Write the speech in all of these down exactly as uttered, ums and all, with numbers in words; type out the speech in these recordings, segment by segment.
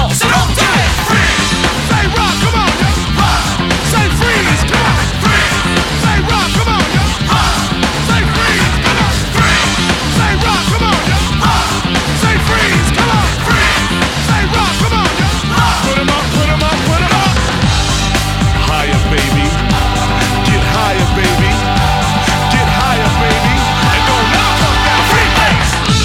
So don't do it. Freeze. Say rock, come on, yo. Rock. Say freeze, come on. Freeze. Say rock, come on, yo. Rock. Say freeze, come on. Freeze. Say rock, come on, yo. Rock. Say freeze, come on. Freeze. Say rock, come on, yo. Rock. Put 'em up, put 'em up, put 'em up. Higher, baby. Get higher, baby. Get higher, baby. And don't never come down. Free bass.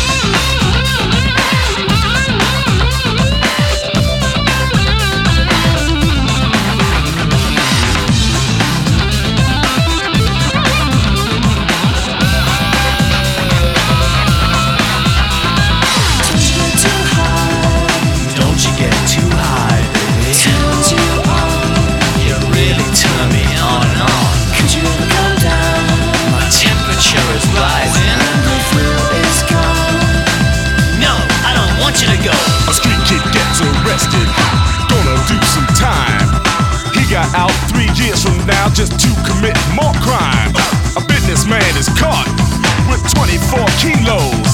Don't you get too high, baby. Too, too on. You really turn me on and on. Could you ever come down? My temperature is rising. The thrill is gone. No, I don't want you to go. A street kid gets arrested. Gonna do some time. He got out three years from now just to commit more crime. A businessman is caught with twenty-four kilos.